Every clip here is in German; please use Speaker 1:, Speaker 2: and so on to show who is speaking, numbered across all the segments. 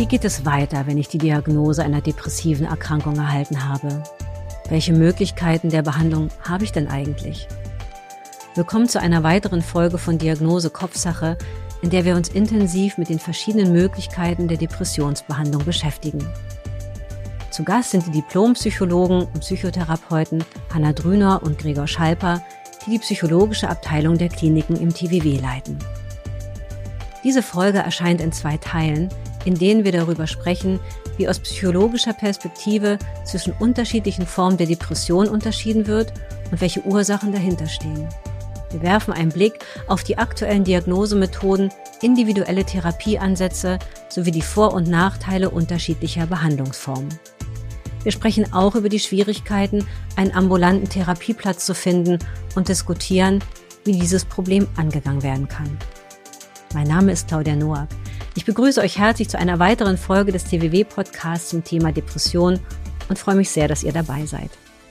Speaker 1: geht es weiter, wenn ich die Diagnose einer depressiven Erkrankung erhalten habe? Welche Möglichkeiten der Behandlung habe ich denn eigentlich? Willkommen zu einer weiteren Folge von Diagnose Kopfsache, in der wir uns intensiv mit den verschiedenen Möglichkeiten der Depressionsbehandlung beschäftigen. Zu Gast sind die Diplompsychologen und Psychotherapeuten Hanna Drüner und Gregor Schalper, die die psychologische Abteilung der Kliniken im TWW leiten. Diese Folge erscheint in 2 Teilen, in denen wir darüber sprechen, wie aus psychologischer Perspektive zwischen unterschiedlichen Formen der Depression unterschieden wird und welche Ursachen dahinter stehen. Wir werfen einen Blick auf die aktuellen Diagnosemethoden, individuelle Therapieansätze sowie die Vor- und Nachteile unterschiedlicher Behandlungsformen. Wir sprechen auch über die Schwierigkeiten, einen ambulanten Therapieplatz zu finden und diskutieren, wie dieses Problem angegangen werden kann. Mein Name ist Claudia Noack. Ich begrüße euch herzlich zu einer weiteren Folge des TWW-Podcasts zum Thema Depression und freue mich sehr, dass ihr dabei seid.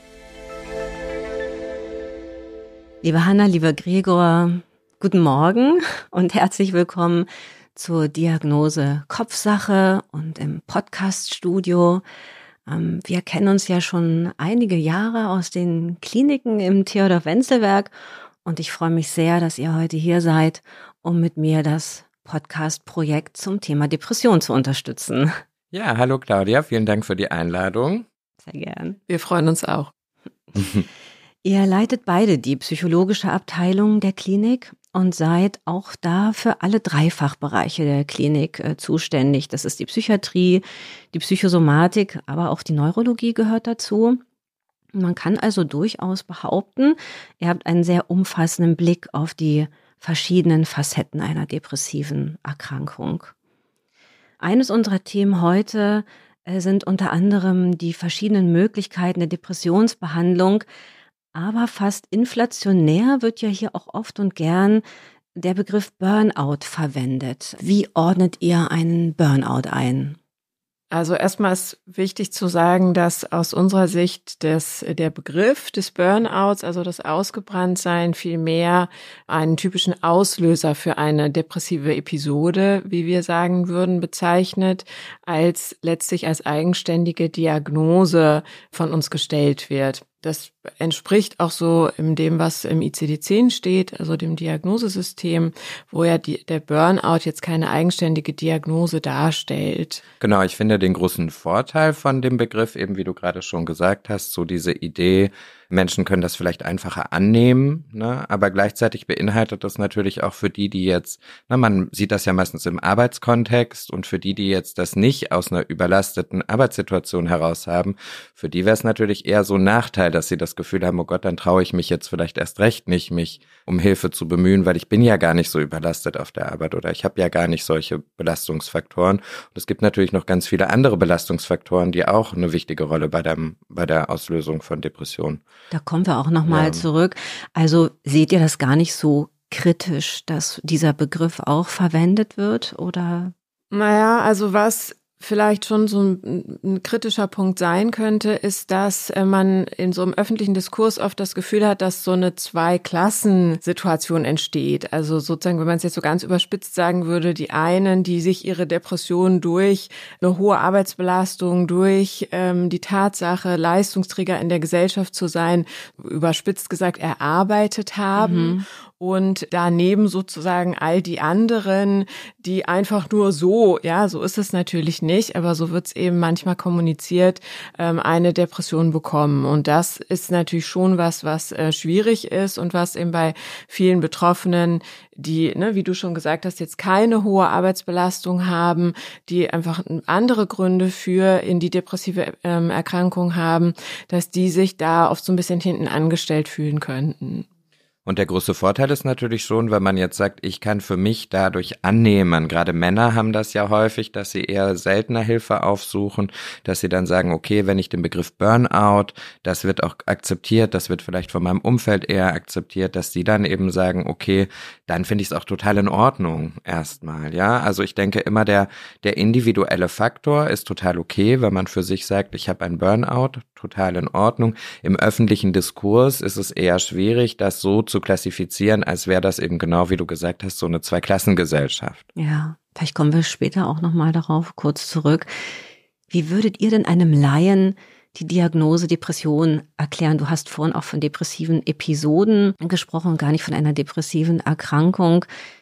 Speaker 1: Liebe Hanna, lieber Gregor, guten Morgen und herzlich willkommen zur Diagnose Kopfsache und im Podcaststudio. Wir kennen uns ja schon einige Jahre aus den Kliniken im Theodor-Wenzel-Werk und ich freue mich sehr, dass ihr heute hier seid, um mit mir das Podcast-Projekt zum Thema Depression zu unterstützen.
Speaker 2: Ja, hallo Claudia, vielen Dank für die Einladung.
Speaker 1: Sehr gern.
Speaker 3: Wir freuen uns auch.
Speaker 1: Ihr leitet beide die psychologische Abteilung der Klinik und seid auch da für alle 3 Fachbereiche der Klinik zuständig. Das ist die Psychiatrie, die Psychosomatik, aber auch die Neurologie gehört dazu. Man kann also durchaus behaupten, ihr habt einen sehr umfassenden Blick auf die verschiedenen Facetten einer depressiven Erkrankung. Eines unserer Themen heute sind unter anderem die verschiedenen Möglichkeiten der Depressionsbehandlung, aber fast inflationär wird ja hier auch oft und gern der Begriff Burnout verwendet. Wie ordnet ihr einen Burnout ein?
Speaker 3: Also erstmal ist wichtig zu sagen, dass aus unserer Sicht der Begriff des Burnouts, also das Ausgebranntsein, vielmehr einen typischen Auslöser für eine depressive Episode, wie wir sagen würden, bezeichnet, als letztlich als eigenständige Diagnose von uns gestellt wird. Das entspricht auch so dem, was im ICD-10 steht, also dem Diagnosesystem, wo ja der Burnout jetzt keine eigenständige Diagnose darstellt.
Speaker 2: Genau, ich finde den großen Vorteil von dem Begriff, eben wie du gerade schon gesagt hast, so diese Idee, Menschen können das vielleicht einfacher annehmen, ne? Aber gleichzeitig beinhaltet das natürlich auch für die jetzt, man sieht das ja meistens im Arbeitskontext und für die jetzt das nicht aus einer überlasteten Arbeitssituation heraus haben, für die wäre es natürlich eher so ein Nachteil, dass sie das Gefühl haben, oh Gott, dann traue ich mich jetzt vielleicht erst recht nicht, mich um Hilfe zu bemühen, weil ich bin ja gar nicht so überlastet auf der Arbeit oder ich habe ja gar nicht solche Belastungsfaktoren. Und es gibt natürlich noch ganz viele andere Belastungsfaktoren, die auch eine wichtige Rolle bei der Auslösung von Depressionen.
Speaker 1: Da kommen wir auch nochmal zurück. Also seht ihr das gar nicht so kritisch, dass dieser Begriff auch verwendet wird, oder?
Speaker 3: Naja, also was vielleicht schon so ein kritischer Punkt sein könnte, ist, dass man in so einem öffentlichen Diskurs oft das Gefühl hat, dass so eine Zwei-Klassen-Situation entsteht. Also sozusagen, wenn man es jetzt so ganz überspitzt sagen würde, die einen, die sich ihre Depression durch eine hohe Arbeitsbelastung, durch die Tatsache, Leistungsträger in der Gesellschaft zu sein, überspitzt gesagt, erarbeitet haben. Und daneben sozusagen all die anderen, die einfach nur so, ja, so ist es natürlich nicht, aber so wird es eben manchmal kommuniziert, eine Depression bekommen. Und das ist natürlich schon was schwierig ist und was eben bei vielen Betroffenen, die, wie du schon gesagt hast, jetzt keine hohe Arbeitsbelastung haben, die einfach andere Gründe für in die depressive Erkrankung haben, dass die sich da oft so ein bisschen hinten angestellt fühlen könnten.
Speaker 2: Und der große Vorteil ist natürlich schon, wenn man jetzt sagt, ich kann für mich dadurch annehmen, gerade Männer haben das ja häufig, dass sie eher seltener Hilfe aufsuchen, dass sie dann sagen, okay, wenn ich den Begriff Burnout, das wird auch akzeptiert, das wird vielleicht von meinem Umfeld eher akzeptiert, dass sie dann eben sagen, okay, dann finde ich es auch total in Ordnung erstmal, ja. Also ich denke immer, der individuelle Faktor ist total okay, wenn man für sich sagt, ich habe einen Burnout, total in Ordnung. Im öffentlichen Diskurs ist es eher schwierig, das so zu klassifizieren, als wäre das eben genau, wie du gesagt hast, so eine Zweiklassengesellschaft.
Speaker 1: Ja, Vielleicht kommen wir später auch nochmal darauf kurz zurück. Wie würdet ihr denn einem Laien die Diagnose Depression erklären? Du hast vorhin auch von depressiven Episoden gesprochen, gar nicht von einer depressiven Erkrankung.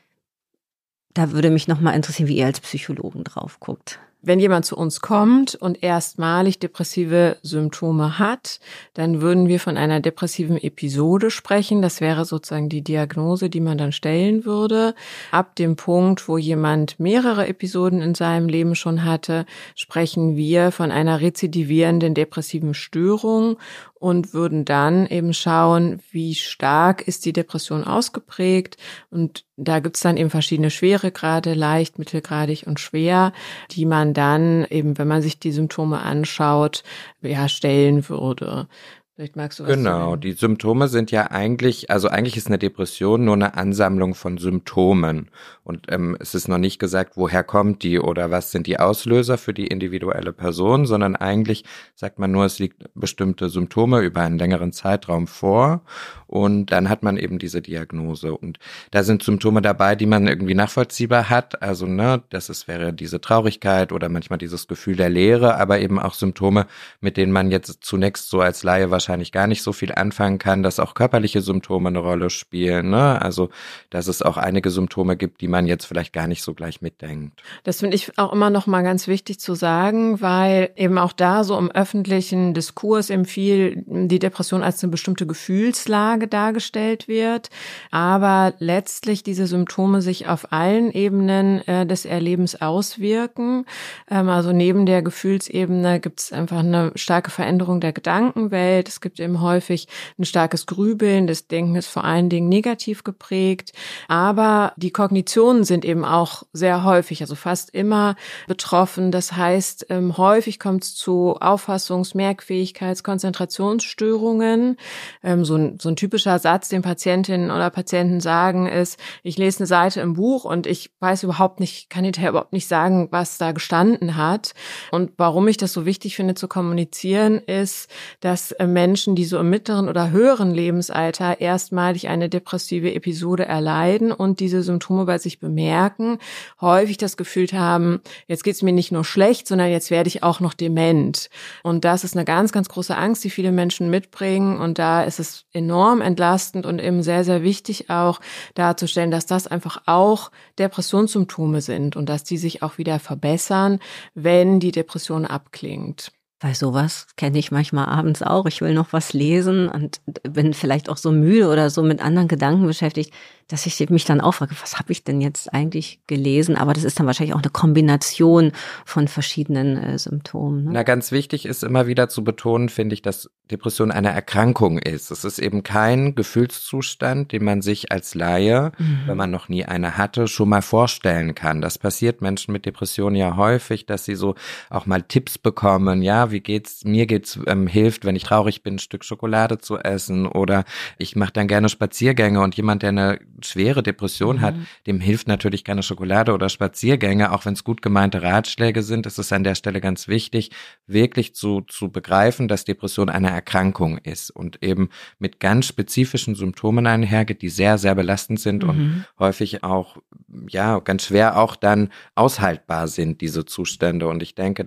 Speaker 1: Da würde mich nochmal interessieren, wie ihr als Psychologen drauf guckt.
Speaker 3: Wenn jemand zu uns kommt und erstmalig depressive Symptome hat, dann würden wir von einer depressiven Episode sprechen. Das wäre sozusagen die Diagnose, die man dann stellen würde. Ab dem Punkt, wo jemand mehrere Episoden in seinem Leben schon hatte, sprechen wir von einer rezidivierenden depressiven Störung und würden dann eben schauen, wie stark ist die Depression ausgeprägt. Und da gibt's dann eben verschiedene Schweregrade, leicht, mittelgradig und schwer, die man dann eben, wenn man sich die Symptome anschaut, ja, stellen würde. Vielleicht magst du was
Speaker 2: Genau, die Symptome sind ja eigentlich ist eine Depression nur eine Ansammlung von Symptomen. Und es ist noch nicht gesagt, woher kommt die oder was sind die Auslöser für die individuelle Person, sondern eigentlich sagt man nur, es liegt bestimmte Symptome über einen längeren Zeitraum vor und dann hat man eben diese Diagnose. Und da sind Symptome dabei, die man irgendwie nachvollziehbar hat. Also, wäre diese Traurigkeit oder manchmal dieses Gefühl der Leere, aber eben auch Symptome, mit denen man jetzt zunächst so als Laie wahrscheinlich gar nicht so viel anfangen kann, dass auch körperliche Symptome eine Rolle spielen, ne? Also, dass es auch einige Symptome gibt, die man jetzt vielleicht gar nicht so gleich mitdenkt.
Speaker 3: Das finde ich auch immer noch mal ganz wichtig zu sagen, weil eben auch da so im öffentlichen Diskurs eben viel die Depression als eine bestimmte Gefühlslage dargestellt wird, aber letztlich diese Symptome sich auf allen Ebenen des Erlebens auswirken. Also neben der Gefühlsebene gibt es einfach eine starke Veränderung der Gedankenwelt. Es gibt eben häufig ein starkes Grübeln. Das Denken ist vor allen Dingen negativ geprägt. Aber die Kognitionen sind eben auch sehr häufig, also fast immer betroffen. Das heißt, häufig kommt es zu Auffassungs-, Merkfähigkeits-, Konzentrationsstörungen. So ein typischer Satz, den Patientinnen oder Patienten sagen, ist, ich lese eine Seite im Buch und ich weiß überhaupt nicht, kann hinterher überhaupt nicht sagen, was da gestanden hat. Und warum ich das so wichtig finde zu kommunizieren, ist, dass Menschen, die so im mittleren oder höheren Lebensalter erstmalig eine depressive Episode erleiden und diese Symptome bei sich bemerken, häufig das Gefühl haben, jetzt geht es mir nicht nur schlecht, sondern jetzt werde ich auch noch dement. Und das ist eine ganz, ganz große Angst, die viele Menschen mitbringen. Und da ist es enorm entlastend und eben sehr, sehr wichtig auch darzustellen, dass das einfach auch Depressionssymptome sind und dass die sich auch wieder verbessern, wenn die Depression abklingt.
Speaker 1: Weil sowas kenne ich manchmal abends auch. Ich will noch was lesen und bin vielleicht auch so müde oder so mit anderen Gedanken beschäftigt, dass ich mich dann auch frage, was habe ich denn jetzt eigentlich gelesen? Aber das ist dann wahrscheinlich auch eine Kombination von verschiedenen Symptomen. Ne?
Speaker 2: Na, ganz wichtig ist immer wieder zu betonen, finde ich, dass Depression eine Erkrankung ist. Es ist eben kein Gefühlszustand, den man sich als Laie, wenn man noch nie eine hatte, schon mal vorstellen kann. Das passiert Menschen mit Depressionen ja häufig, dass sie so auch mal Tipps bekommen. Ja, wie geht's? Mir geht's, hilft, wenn ich traurig bin, ein Stück Schokolade zu essen oder ich mache dann gerne Spaziergänge und jemand, der eine schwere Depression hat, dem hilft natürlich keine Schokolade oder Spaziergänge, auch wenn es gut gemeinte Ratschläge sind. Es ist an der Stelle ganz wichtig, wirklich zu begreifen, dass Depression eine Erkrankung ist und eben mit ganz spezifischen Symptomen einhergeht, die sehr, sehr belastend sind und häufig auch, ja, ganz schwer auch dann aushaltbar sind, diese Zustände. Und ich denke,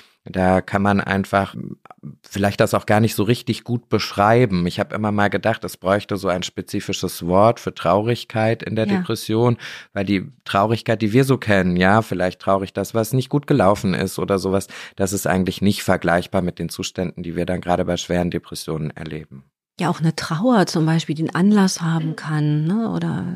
Speaker 2: da kann man einfach vielleicht das auch gar nicht so richtig gut beschreiben. Ich habe immer mal gedacht, es bräuchte so ein spezifisches Wort für Traurigkeit in der Depression, weil die Traurigkeit, die wir so kennen, ja, vielleicht traurig das, was nicht gut gelaufen ist oder sowas, das ist eigentlich nicht vergleichbar mit den Zuständen, die wir dann gerade bei schweren Depressionen erleben.
Speaker 1: Ja, auch eine Trauer zum Beispiel, die einen Anlass haben kann, ne, oder...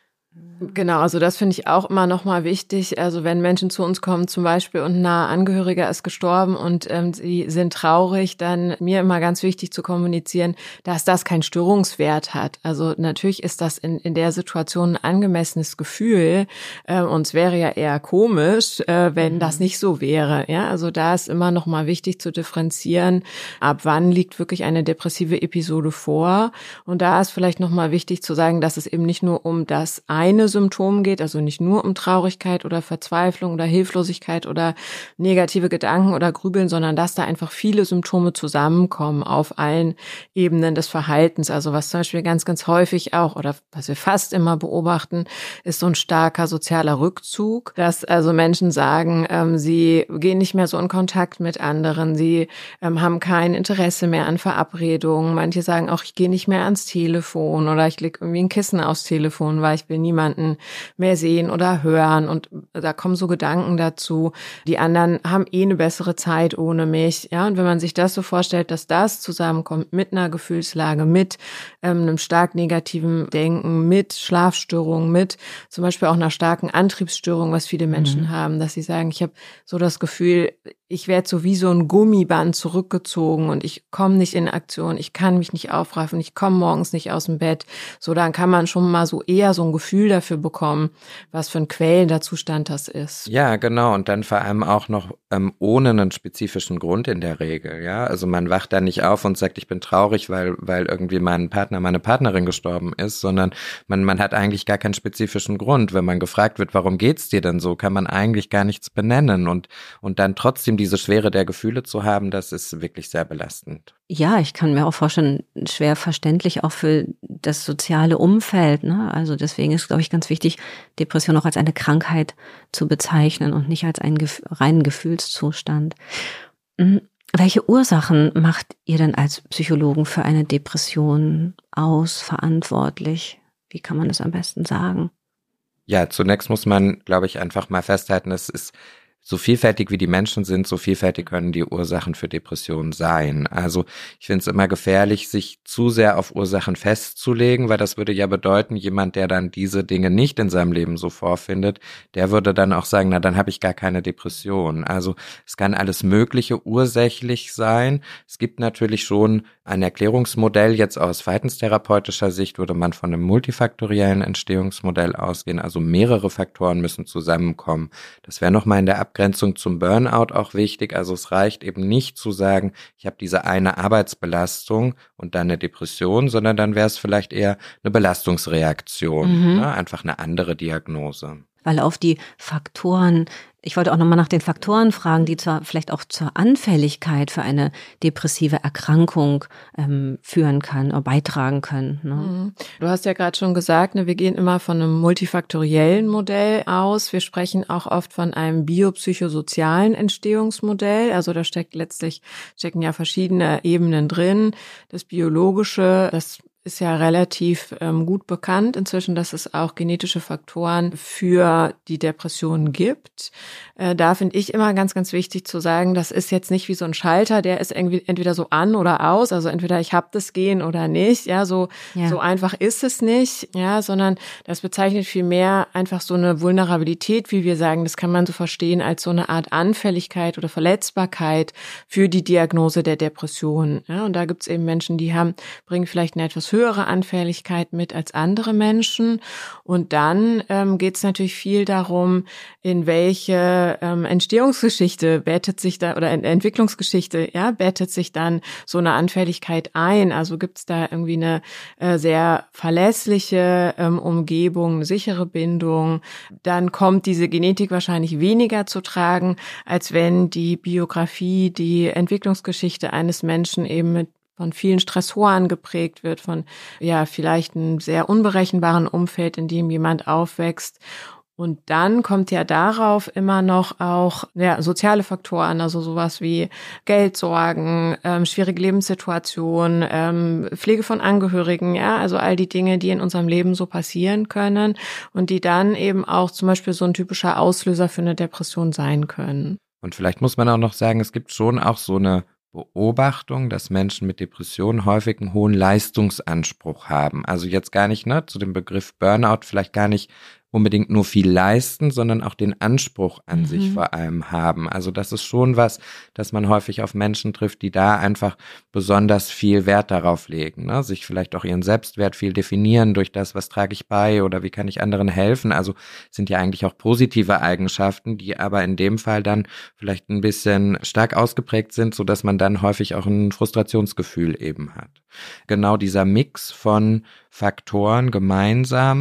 Speaker 3: Genau, also das finde ich auch immer noch mal wichtig. Also wenn Menschen zu uns kommen zum Beispiel und ein naher Angehöriger ist gestorben und sie sind traurig, dann mir immer ganz wichtig zu kommunizieren, dass das keinen Störungswert hat. Also natürlich ist das in der Situation ein angemessenes Gefühl und es wäre ja eher komisch, wenn das nicht so wäre. Ja, also da ist immer noch mal wichtig zu differenzieren, ab wann liegt wirklich eine depressive Episode vor. Und da ist vielleicht noch mal wichtig zu sagen, dass es eben nicht nur um das eine Symptomen geht, also nicht nur um Traurigkeit oder Verzweiflung oder Hilflosigkeit oder negative Gedanken oder Grübeln, sondern dass da einfach viele Symptome zusammenkommen auf allen Ebenen des Verhaltens. Also was zum Beispiel ganz, ganz häufig auch oder was wir fast immer beobachten, ist so ein starker sozialer Rückzug, dass also Menschen sagen, sie gehen nicht mehr so in Kontakt mit anderen, sie haben kein Interesse mehr an Verabredungen. Manche sagen auch, ich gehe nicht mehr ans Telefon oder ich lege irgendwie ein Kissen aufs Telefon, weil ich will niemanden mehr sehen oder hören. Und da kommen so Gedanken dazu. Die anderen haben eine bessere Zeit ohne mich. Ja, und wenn man sich das so vorstellt, dass das zusammenkommt mit einer Gefühlslage, mit einem stark negativen Denken, mit Schlafstörungen, mit zum Beispiel auch einer starken Antriebsstörung, was viele Menschen haben, dass sie sagen, ich habe so das Gefühl, ich werde so wie so ein Gummiband zurückgezogen und ich komme nicht in Aktion, ich kann mich nicht aufraffen, ich komme morgens nicht aus dem Bett. So, dann kann man schon mal so eher so ein Gefühl dafür bekommen, was für ein quälender Zustand das ist.
Speaker 2: Ja, genau. Und dann vor allem auch noch ohne einen spezifischen Grund in der Regel. Ja, also man wacht da nicht auf und sagt, ich bin traurig, weil irgendwie mein Partner, meine Partnerin gestorben ist, sondern man hat eigentlich gar keinen spezifischen Grund. Wenn man gefragt wird, warum geht's dir denn so, kann man eigentlich gar nichts benennen und dann trotzdem diese Schwere der Gefühle zu haben, das ist wirklich sehr belastend.
Speaker 1: Ja, ich kann mir auch vorstellen, schwer verständlich auch für das soziale Umfeld, ne? Also deswegen ist, glaube ich, ganz wichtig, Depression auch als eine Krankheit zu bezeichnen und nicht als einen reinen Gefühlszustand. Welche Ursachen macht ihr denn als Psychologen für eine Depression aus, verantwortlich? Wie kann man das am besten sagen?
Speaker 2: Ja, zunächst muss man, glaube ich, einfach mal festhalten, es ist so vielfältig wie die Menschen sind, so vielfältig können die Ursachen für Depressionen sein. Also ich finde es immer gefährlich, sich zu sehr auf Ursachen festzulegen, weil das würde ja bedeuten, jemand, der dann diese Dinge nicht in seinem Leben so vorfindet, der würde dann auch sagen, na, dann habe ich gar keine Depression. Also es kann alles Mögliche ursächlich sein. Es gibt natürlich schon ein Erklärungsmodell. Jetzt aus verhaltenstherapeutischer Sicht würde man von einem multifaktoriellen Entstehungsmodell ausgehen. Also mehrere Faktoren müssen zusammenkommen. Das wäre nochmal in der Abgrenzung zum Burnout auch wichtig. Also es reicht eben nicht zu sagen, ich habe diese eine Arbeitsbelastung und dann eine Depression, sondern dann wäre es vielleicht eher eine Belastungsreaktion, ne? Einfach eine andere Diagnose.
Speaker 1: Weil auf die Faktoren, ich wollte auch nochmal nach den Faktoren fragen, die vielleicht auch zur Anfälligkeit für eine depressive Erkrankung führen kann oder beitragen können. Ne?
Speaker 3: Du hast ja gerade schon gesagt, ne, wir gehen immer von einem multifaktoriellen Modell aus. Wir sprechen auch oft von einem biopsychosozialen Entstehungsmodell. Also da stecken ja verschiedene Ebenen drin. Das Biologische, das ist ja relativ gut bekannt inzwischen, dass es auch genetische Faktoren für die Depressionen gibt. Da finde ich immer ganz, ganz wichtig zu sagen, das ist jetzt nicht wie so ein Schalter, der ist irgendwie entweder so an oder aus, also entweder ich habe das Gen oder nicht, ja, so einfach ist es nicht, ja, sondern das bezeichnet vielmehr einfach so eine Vulnerabilität, wie wir sagen, das kann man so verstehen als so eine Art Anfälligkeit oder Verletzbarkeit für die Diagnose der Depression, ja, und da gibt es eben Menschen, die bringen vielleicht eine etwas höhere Anfälligkeit mit als andere Menschen. Und dann geht es natürlich viel darum, in welche Entstehungsgeschichte bettet sich da oder Entwicklungsgeschichte, ja, bettet sich dann so eine Anfälligkeit ein. Also gibt es da irgendwie eine sehr verlässliche Umgebung, eine sichere Bindung. Dann kommt diese Genetik wahrscheinlich weniger zu tragen, als wenn die Biografie, die Entwicklungsgeschichte eines Menschen eben von vielen Stressoren geprägt wird, von vielleicht einem sehr unberechenbaren Umfeld, in dem jemand aufwächst. Und dann kommt ja darauf immer noch auch soziale Faktoren, also sowas wie Geldsorgen, schwierige Lebenssituationen, Pflege von Angehörigen, ja, also all die Dinge, die in unserem Leben so passieren können und die dann eben auch zum Beispiel so ein typischer Auslöser für eine Depression sein können.
Speaker 2: Und vielleicht muss man auch noch sagen, es gibt schon auch so eine Beobachtung, dass Menschen mit Depressionen häufig einen hohen Leistungsanspruch haben. Also jetzt gar nicht, zu dem Begriff Burnout vielleicht gar nicht unbedingt nur viel leisten, sondern auch den Anspruch an sich vor allem haben. Also das ist schon was, dass man häufig auf Menschen trifft, die da einfach besonders viel Wert darauf legen, ne? Sich vielleicht auch ihren Selbstwert viel definieren durch das, was trage ich bei oder wie kann ich anderen helfen. Also sind ja eigentlich auch positive Eigenschaften, die aber in dem Fall dann vielleicht ein bisschen stark ausgeprägt sind, sodass man dann häufig auch ein Frustrationsgefühl eben hat. Genau dieser Mix von Faktoren gemeinsam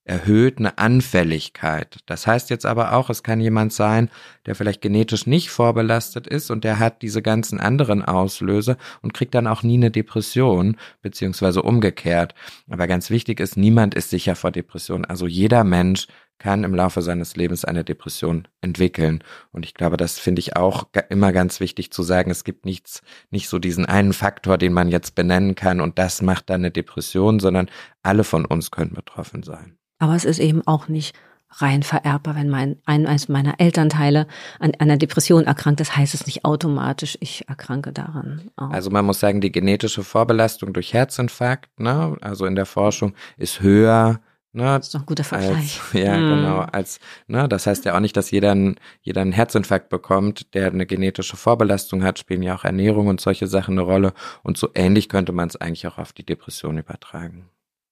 Speaker 2: erhöht eine Anfälligkeit. Das heißt jetzt aber auch, es kann jemand sein, der vielleicht genetisch nicht vorbelastet ist und der hat diese ganzen anderen Auslöser und kriegt dann auch nie eine Depression, beziehungsweise umgekehrt. Aber ganz wichtig ist, niemand ist sicher vor Depression. Also jeder Mensch kann im Laufe seines Lebens eine Depression entwickeln. Und ich glaube, das finde ich auch immer ganz wichtig zu sagen. Es gibt nicht so diesen einen Faktor, den man jetzt benennen kann und das macht dann eine Depression, sondern alle von uns können betroffen sein.
Speaker 1: Aber es ist eben auch nicht rein vererbbar, wenn eines meiner Elternteile an einer Depression erkrankt, das heißt es nicht automatisch, ich erkranke daran auch.
Speaker 2: Also man muss sagen, die genetische Vorbelastung durch Herzinfarkt, ne, also in der Forschung, ist höher. Ne,
Speaker 1: das ist doch ein guter Vergleich.
Speaker 2: Genau, das heißt ja auch nicht, dass jeder einen Herzinfarkt bekommt, der eine genetische Vorbelastung hat, spielen ja auch Ernährung und solche Sachen eine Rolle. Und so ähnlich könnte man es eigentlich auch auf die Depression übertragen.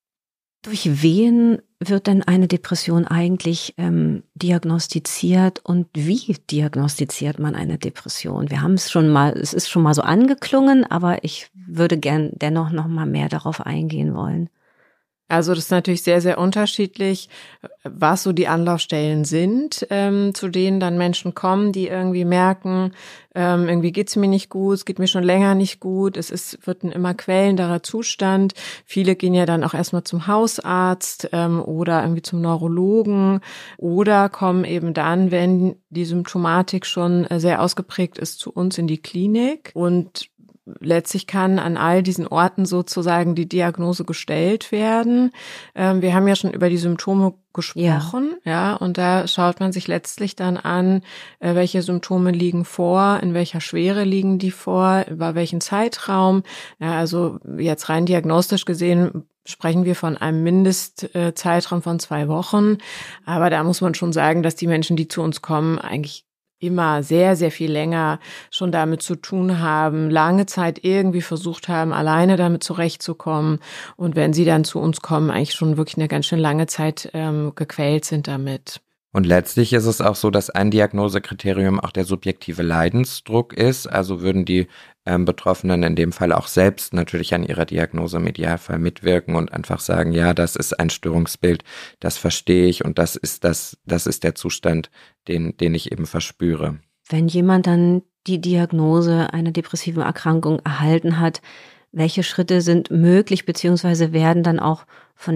Speaker 1: Durch wen wird denn eine Depression eigentlich diagnostiziert und wie diagnostiziert man eine Depression? Es ist schon mal so angeklungen, aber ich würde gern dennoch noch mal mehr darauf eingehen wollen.
Speaker 3: Also das ist natürlich sehr, sehr unterschiedlich, was so die Anlaufstellen sind, zu denen dann Menschen kommen, die irgendwie merken, irgendwie geht's mir nicht gut, es geht mir schon länger nicht gut, wird ein immer quälenderer Zustand. Viele gehen ja dann auch erstmal zum Hausarzt oder irgendwie zum Neurologen oder kommen eben dann, wenn die Symptomatik schon sehr ausgeprägt ist, zu uns in die Klinik. Und letztlich kann an all diesen Orten sozusagen die Diagnose gestellt werden. Wir haben ja schon über die Symptome gesprochen, ja, und da schaut man sich letztlich dann an, welche Symptome liegen vor, in welcher Schwere liegen die vor, über welchen Zeitraum. Ja, also jetzt rein diagnostisch gesehen sprechen wir von einem Mindestzeitraum von 2 Wochen. Aber da muss man schon sagen, dass die Menschen, die zu uns kommen, eigentlich immer sehr, sehr viel länger schon damit zu tun haben, lange Zeit irgendwie versucht haben, alleine damit zurechtzukommen. Und wenn sie dann zu uns kommen, eigentlich schon wirklich eine ganz schön lange Zeit gequält sind damit.
Speaker 2: Und letztlich ist es auch so, dass ein Diagnosekriterium auch der subjektive Leidensdruck ist. Also würden die Betroffenen in dem Fall auch selbst natürlich an ihrer Diagnose im Idealfall mitwirken und einfach sagen, ja, das ist ein Störungsbild, das verstehe ich und das ist der Zustand, den ich eben verspüre.
Speaker 1: Wenn jemand dann die Diagnose einer depressiven Erkrankung erhalten hat, welche Schritte sind möglich beziehungsweise werden dann auch von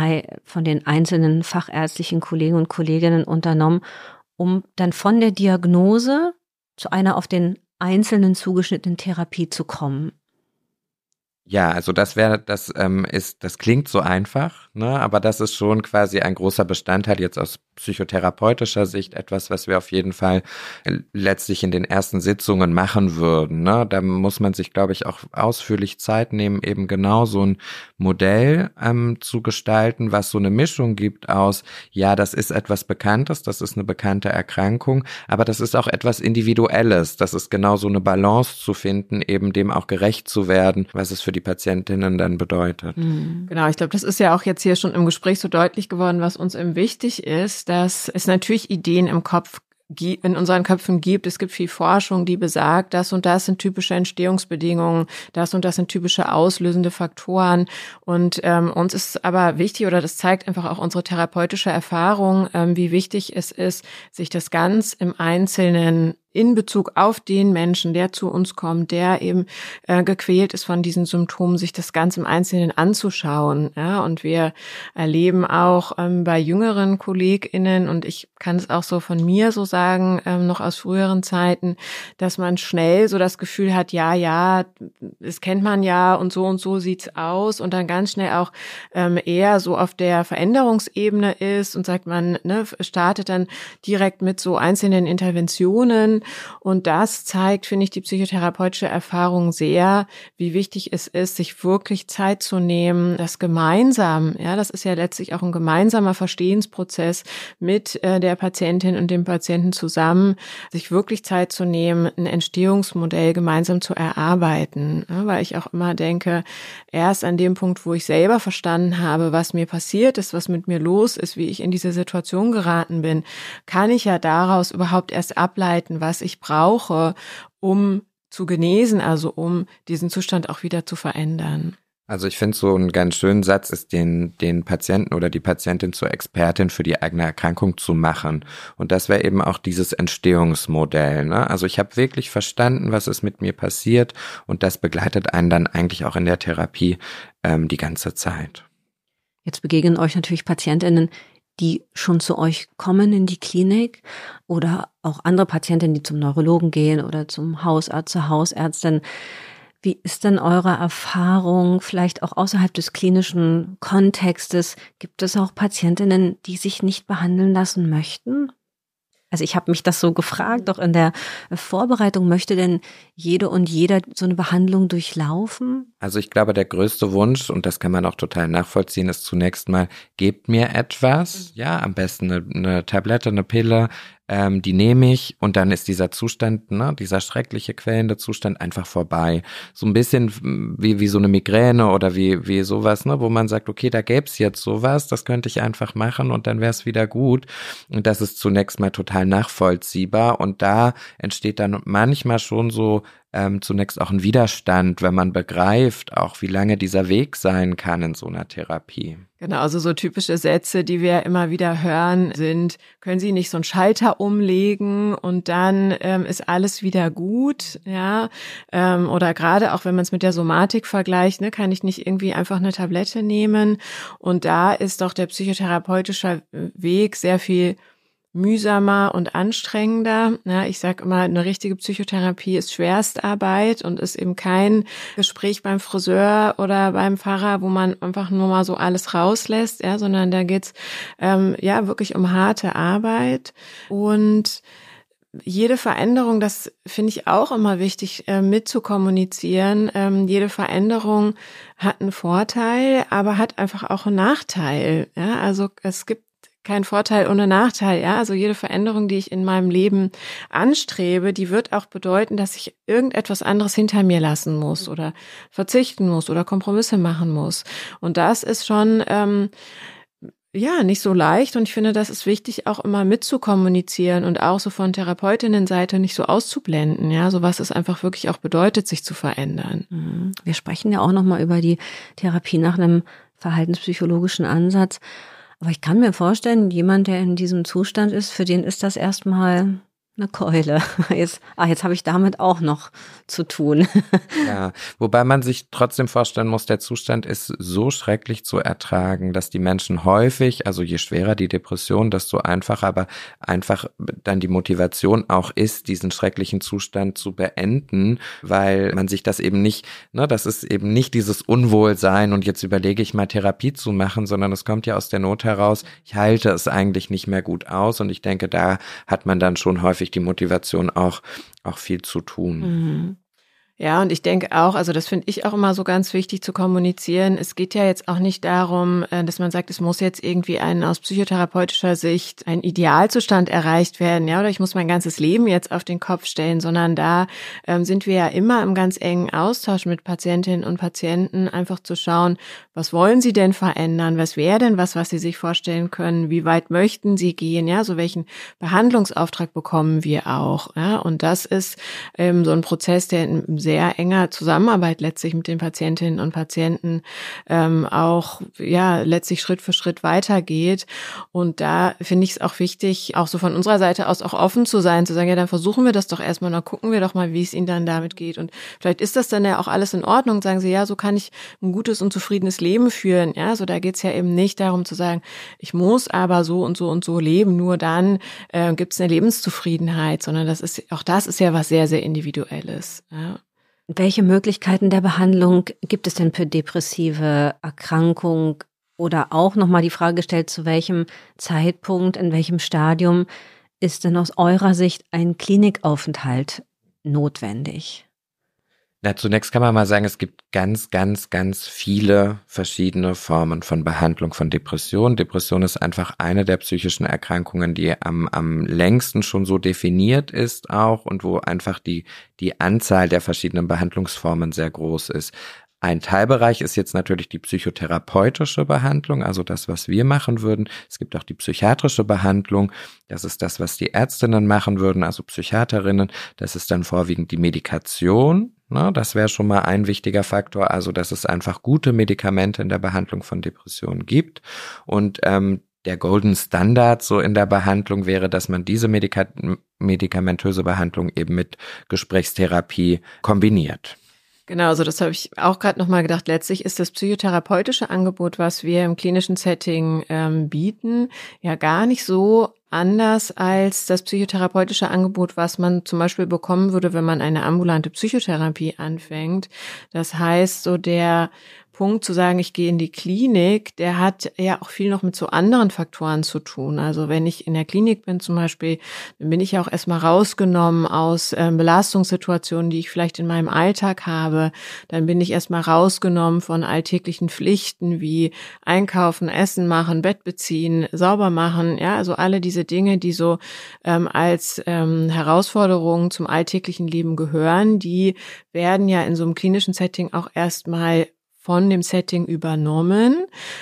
Speaker 1: den einzelnen fachärztlichen Kollegen und Kolleginnen unternommen, um dann von der Diagnose zu einer auf den Einzelnen zugeschnittenen Therapie zu kommen?
Speaker 2: Ja, also das klingt so einfach, ne, aber das ist schon quasi ein großer Bestandteil jetzt aus psychotherapeutischer Sicht, etwas, was wir auf jeden Fall letztlich in den ersten Sitzungen machen würden, ne. Da muss man sich, glaube ich, auch ausführlich Zeit nehmen, eben genau so ein Modell zu gestalten, was so eine Mischung gibt aus, ja, das ist etwas Bekanntes, das ist eine bekannte Erkrankung, aber das ist auch etwas Individuelles, das ist genau so eine Balance zu finden, eben dem auch gerecht zu werden, was es für die Patientinnen dann bedeutet.
Speaker 3: Genau, ich glaube, das ist ja auch jetzt hier schon im Gespräch so deutlich geworden, was uns eben wichtig ist, dass es natürlich Ideen in unseren Köpfen gibt. Es gibt viel Forschung, die besagt, das und das sind typische Entstehungsbedingungen, das und das sind typische auslösende Faktoren. Und uns ist aber wichtig, oder das zeigt einfach auch unsere therapeutische Erfahrung, wie wichtig es ist, sich das ganz im Einzelnen in Bezug auf den Menschen, der zu uns kommt, der eben gequält ist von diesen Symptomen, sich das ganz im Einzelnen anzuschauen. Ja, und wir erleben auch bei jüngeren KollegInnen, und ich kann es auch so von mir so sagen, noch aus früheren Zeiten, dass man schnell so das Gefühl hat, ja, das kennt man ja und so sieht's aus, und dann ganz schnell auch eher so auf der Veränderungsebene ist und sagt man, ne, startet dann direkt mit so einzelnen Interventionen. Und das zeigt, finde ich, die psychotherapeutische Erfahrung sehr, wie wichtig es ist, sich wirklich Zeit zu nehmen, das gemeinsam, ja, das ist ja letztlich auch ein gemeinsamer Verstehensprozess mit der Patientin und dem Patienten zusammen, sich wirklich Zeit zu nehmen, ein Entstehungsmodell gemeinsam zu erarbeiten. Ja, weil ich auch immer denke, erst an dem Punkt, wo ich selber verstanden habe, was mir passiert ist, was mit mir los ist, wie ich in diese Situation geraten bin, kann ich ja daraus überhaupt erst ableiten, was ich brauche, um zu genesen, also um diesen Zustand auch wieder zu verändern.
Speaker 2: Also ich finde, so einen ganz schönen Satz ist, den Patienten oder die Patientin zur Expertin für die eigene Erkrankung zu machen. Und das wäre eben auch dieses Entstehungsmodell, ne? Also ich habe wirklich verstanden, was ist mit mir passiert, und das begleitet einen dann eigentlich auch in der Therapie die ganze Zeit.
Speaker 1: Jetzt begegnen euch natürlich PatientInnen, die schon zu euch kommen in die Klinik, oder auch andere Patientinnen, die zum Neurologen gehen oder zum Hausarzt, zur Hausärztin. Wie ist denn eure Erfahrung, vielleicht auch außerhalb des klinischen Kontextes? Gibt es auch Patientinnen, die sich nicht behandeln lassen möchten? Also ich habe mich das so gefragt, doch in der Vorbereitung, möchte denn jede und jeder so eine Behandlung durchlaufen?
Speaker 2: Also ich glaube, der größte Wunsch, und das kann man auch total nachvollziehen, ist zunächst mal, gebt mir etwas, ja, am besten eine Tablette, eine Pille, die nehme ich, und dann ist dieser Zustand, ne, dieser schreckliche, quälende Zustand einfach vorbei. So ein bisschen wie so eine Migräne oder wie sowas, ne, wo man sagt, okay, da gäb's jetzt sowas, das könnte ich einfach machen und dann wär's wieder gut. Und das ist zunächst mal total nachvollziehbar, und da entsteht dann manchmal schon so zunächst auch ein Widerstand, wenn man begreift, auch wie lange dieser Weg sein kann in so einer Therapie.
Speaker 3: Genau, also so typische Sätze, die wir immer wieder hören, sind: Können Sie nicht so einen Schalter umlegen und dann ist alles wieder gut, ja? Oder gerade auch, wenn man es mit der Somatik vergleicht, ne, kann ich nicht irgendwie einfach eine Tablette nehmen? Und da ist doch der psychotherapeutische Weg sehr viel mühsamer und anstrengender. Ja, ich sage immer, eine richtige Psychotherapie ist Schwerstarbeit und ist eben kein Gespräch beim Friseur oder beim Pfarrer, wo man einfach nur mal so alles rauslässt, ja, sondern da geht's wirklich um harte Arbeit. Und jede Veränderung, das finde ich auch immer wichtig, mit zu kommunizieren. Jede Veränderung hat einen Vorteil, aber hat einfach auch einen Nachteil. Ja, also es gibt kein Vorteil ohne Nachteil, ja. Also jede Veränderung, die ich in meinem Leben anstrebe, die wird auch bedeuten, dass ich irgendetwas anderes hinter mir lassen muss oder verzichten muss oder Kompromisse machen muss. Und das ist schon nicht so leicht. Und ich finde, das ist wichtig, auch immer mitzukommunizieren und auch so von Therapeutinnenseite nicht so auszublenden, ja. So was es einfach wirklich auch bedeutet, sich zu verändern.
Speaker 1: Wir sprechen ja auch nochmal über die Therapie nach einem verhaltenspsychologischen Ansatz. Aber ich kann mir vorstellen, jemand, der in diesem Zustand ist, für den ist das erstmal eine Keule. Jetzt habe ich damit auch noch zu tun.
Speaker 2: Ja, wobei man sich trotzdem vorstellen muss, der Zustand ist so schrecklich zu ertragen, dass die Menschen häufig, also je schwerer die Depression, desto einfacher, aber einfach dann die Motivation auch ist, diesen schrecklichen Zustand zu beenden, weil man sich das eben nicht, ne, das ist eben nicht dieses Unwohlsein und jetzt überlege ich mal Therapie zu machen, sondern es kommt ja aus der Not heraus, ich halte es eigentlich nicht mehr gut aus, und ich denke, da hat man dann schon häufig die Motivation auch viel zu tun.
Speaker 3: Mhm. Ja, und ich denke auch, also das finde ich auch immer so ganz wichtig zu kommunizieren. Es geht ja jetzt auch nicht darum, dass man sagt, es muss jetzt irgendwie aus psychotherapeutischer Sicht ein Idealzustand erreicht werden, ja, oder ich muss mein ganzes Leben jetzt auf den Kopf stellen, sondern da sind wir ja immer im ganz engen Austausch mit Patientinnen und Patienten, einfach zu schauen, was wollen sie denn verändern? Was wäre denn was sie sich vorstellen können? Wie weit möchten sie gehen? Ja, so welchen Behandlungsauftrag bekommen wir auch? Ja, und das ist so ein Prozess, der in sehr enger Zusammenarbeit letztlich mit den Patientinnen und Patienten auch letztlich Schritt für Schritt weitergeht. Und da finde ich es auch wichtig, auch so von unserer Seite aus auch offen zu sein, zu sagen, ja, dann versuchen wir das doch erstmal, dann gucken wir doch mal, wie es ihnen dann damit geht. Und vielleicht ist das dann ja auch alles in Ordnung. Sagen sie, ja, so kann ich ein gutes und zufriedenes Leben führen. Ja, so da geht's ja eben nicht darum zu sagen, ich muss aber so und so und so leben, nur dann gibt's eine Lebenszufriedenheit, sondern das ist ja was sehr, sehr Individuelles. Ja.
Speaker 1: Welche Möglichkeiten der Behandlung gibt es denn für depressive Erkrankung? Oder auch nochmal die Frage gestellt, zu welchem Zeitpunkt, in welchem Stadium ist denn aus eurer Sicht ein Klinikaufenthalt notwendig?
Speaker 2: Na, zunächst kann man mal sagen, es gibt ganz, ganz, ganz viele verschiedene Formen von Behandlung von Depression. Depression ist einfach eine der psychischen Erkrankungen, die am längsten schon so definiert ist auch und wo einfach die Anzahl der verschiedenen Behandlungsformen sehr groß ist. Ein Teilbereich ist jetzt natürlich die psychotherapeutische Behandlung, also das, was wir machen würden. Es gibt auch die psychiatrische Behandlung. Das ist das, was die Ärztinnen machen würden, also Psychiaterinnen. Das ist dann vorwiegend die Medikation. Das wäre schon mal ein wichtiger Faktor, also dass es einfach gute Medikamente in der Behandlung von Depressionen gibt. Und der Golden Standard so in der Behandlung wäre, dass man diese medikamentöse Behandlung eben mit Gesprächstherapie kombiniert.
Speaker 3: Genau, also das habe ich auch gerade nochmal gedacht. Letztlich ist das psychotherapeutische Angebot, was wir im klinischen Setting bieten, ja gar nicht so anders als das psychotherapeutische Angebot, was man zum Beispiel bekommen würde, wenn man eine ambulante Psychotherapie anfängt. Das heißt, so der Punkt zu sagen, ich gehe in die Klinik, der hat ja auch viel noch mit so anderen Faktoren zu tun. Also wenn ich in der Klinik bin zum Beispiel, dann bin ich ja auch erstmal rausgenommen aus Belastungssituationen, die ich vielleicht in meinem Alltag habe. Dann bin ich erstmal rausgenommen von alltäglichen Pflichten wie Einkaufen, Essen machen, Bett beziehen, sauber machen. Ja, also alle diese Dinge, die so als Herausforderungen zum alltäglichen Leben gehören, die werden ja in so einem klinischen Setting auch erstmal von dem Setting übernommen,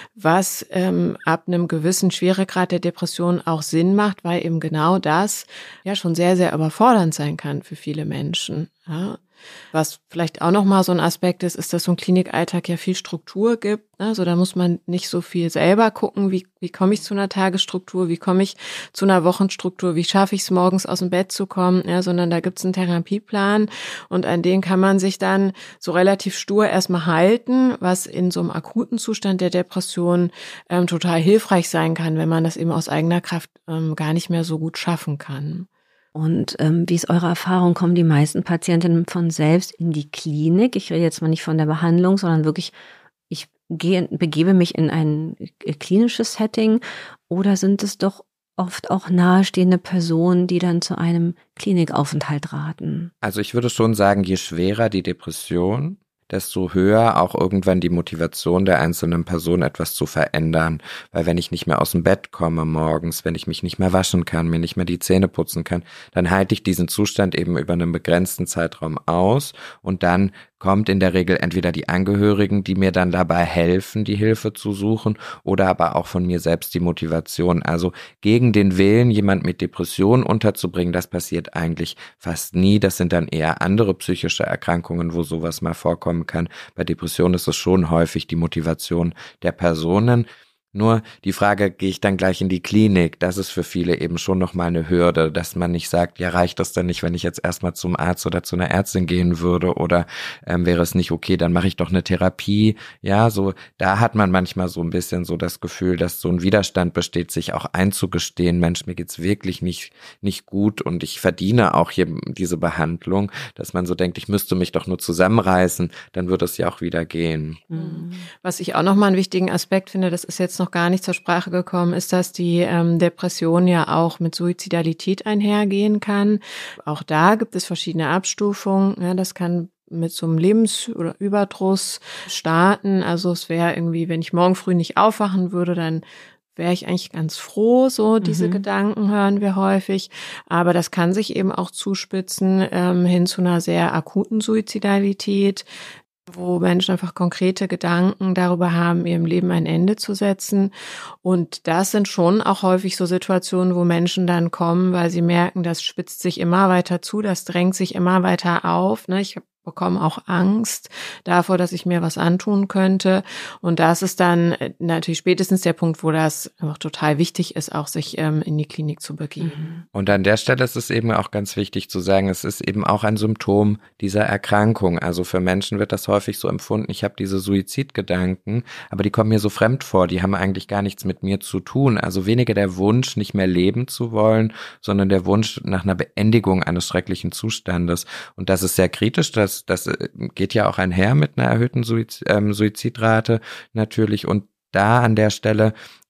Speaker 3: was ab einem gewissen Schweregrad der Depression auch Sinn macht, weil eben genau das ja schon sehr, sehr überfordernd sein kann für viele Menschen. Ja. Was vielleicht auch nochmal so ein Aspekt ist, dass so ein Klinikalltag ja viel Struktur gibt. Also da muss man nicht so viel selber gucken, wie komme ich zu einer Tagesstruktur, wie komme ich zu einer Wochenstruktur, wie schaffe ich es morgens aus dem Bett zu kommen, ja, sondern da gibt es einen Therapieplan und an den kann man sich dann so relativ stur erstmal halten, was in so einem akuten Zustand der Depression total hilfreich sein kann, wenn man das eben aus eigener Kraft gar nicht mehr so gut schaffen kann.
Speaker 1: Und wie ist eure Erfahrung? Kommen die meisten Patientinnen von selbst in die Klinik? Ich rede jetzt mal nicht von der Behandlung, sondern wirklich, ich begebe mich in ein klinisches Setting, oder sind es doch oft auch nahestehende Personen, die dann zu einem Klinikaufenthalt raten?
Speaker 2: Also ich würde schon sagen, je schwerer die Depression, desto höher auch irgendwann die Motivation der einzelnen Person, etwas zu verändern. Weil wenn ich nicht mehr aus dem Bett komme morgens, wenn ich mich nicht mehr waschen kann, mir nicht mehr die Zähne putzen kann, dann halte ich diesen Zustand eben über einen begrenzten Zeitraum aus und dann kommt in der Regel entweder die Angehörigen, die mir dann dabei helfen, die Hilfe zu suchen, oder aber auch von mir selbst die Motivation. Also gegen den Willen, jemand mit Depression unterzubringen, das passiert eigentlich fast nie. Das sind dann eher andere psychische Erkrankungen, wo sowas mal vorkommen kann. Bei Depression ist es schon häufig die Motivation der Personen. Nur die Frage, gehe ich dann gleich in die Klinik? Das ist für viele eben schon nochmal eine Hürde, dass man nicht sagt, ja, reicht das denn nicht, wenn ich jetzt erstmal zum Arzt oder zu einer Ärztin gehen würde, oder wäre es nicht okay, dann mache ich doch eine Therapie. Ja, so, da hat man manchmal so ein bisschen so das Gefühl, dass so ein Widerstand besteht, sich auch einzugestehen, Mensch, mir geht's wirklich nicht gut und ich verdiene auch hier diese Behandlung, dass man so denkt, ich müsste mich doch nur zusammenreißen, dann würde es ja auch wieder gehen.
Speaker 3: Was ich auch nochmal einen wichtigen Aspekt finde, das ist jetzt noch gar nicht zur Sprache gekommen, ist, dass die Depression ja auch mit Suizidalität einhergehen kann. Auch da gibt es verschiedene Abstufungen. Ja, das kann mit so einem Lebensüberdruss starten. Also es wäre irgendwie, wenn ich morgen früh nicht aufwachen würde, dann wäre ich eigentlich ganz froh, so diese Gedanken hören wir häufig. Aber das kann sich eben auch zuspitzen hin zu einer sehr akuten Suizidalität, wo Menschen einfach konkrete Gedanken darüber haben, ihrem Leben ein Ende zu setzen. Und das sind schon auch häufig so Situationen, wo Menschen dann kommen, weil sie merken, das spitzt sich immer weiter zu, das drängt sich immer weiter auf. Ich bekomme auch Angst davor, dass ich mir was antun könnte. Und das ist dann natürlich spätestens der Punkt, wo das einfach total wichtig ist, auch sich in die Klinik zu begeben.
Speaker 2: Und an der Stelle ist es eben auch ganz wichtig zu sagen, es ist eben auch ein Symptom dieser Erkrankung. Also für Menschen wird das häufig so empfunden, ich habe diese Suizidgedanken, aber die kommen mir so fremd vor, die haben eigentlich gar nichts mit mir zu tun. Also weniger der Wunsch, nicht mehr leben zu wollen, sondern der Wunsch nach einer Beendigung eines schrecklichen Zustandes. Und das ist sehr kritisch, das geht ja auch einher mit einer erhöhten Suizidrate natürlich. Und da an der Stelle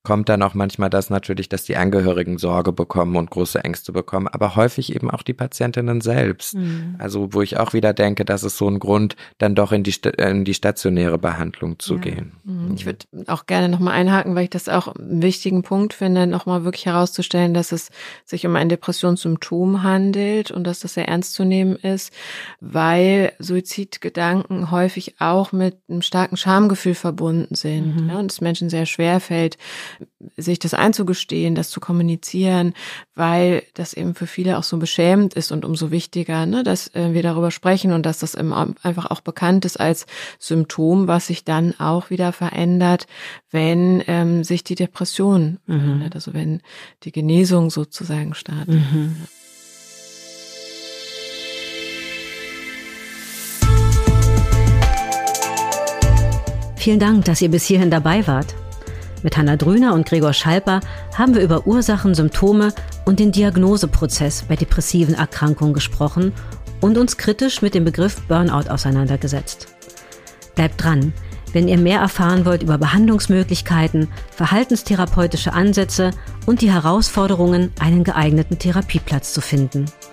Speaker 2: kommt dann auch manchmal das natürlich, dass die Angehörigen Sorge bekommen und große Ängste bekommen, aber häufig eben auch die Patientinnen selbst. Also wo ich auch wieder denke, das ist so ein Grund, dann doch in die stationäre Behandlung zu gehen.
Speaker 3: Ich würde auch gerne nochmal einhaken, weil ich das auch einen wichtigen Punkt finde, nochmal wirklich herauszustellen, dass es sich um ein Depressionssymptom handelt und dass das sehr ernst zu nehmen ist, weil Suizidgedanken häufig auch mit einem starken Schamgefühl verbunden sind, und es Menschen sehr schwer fällt, sich das einzugestehen, das zu kommunizieren, weil das eben für viele auch so beschämend ist und umso wichtiger, dass wir darüber sprechen und dass das einfach auch bekannt ist als Symptom, was sich dann auch wieder verändert, wenn sich die Depression verändert, also wenn die Genesung sozusagen startet.
Speaker 1: Vielen Dank, dass ihr bis hierhin dabei wart. Mit Hanna Drüner und Gregor Schalper haben wir über Ursachen, Symptome und den Diagnoseprozess bei depressiven Erkrankungen gesprochen und uns kritisch mit dem Begriff Burnout auseinandergesetzt. Bleibt dran, wenn ihr mehr erfahren wollt über Behandlungsmöglichkeiten, verhaltenstherapeutische Ansätze und die Herausforderungen, einen geeigneten Therapieplatz zu finden.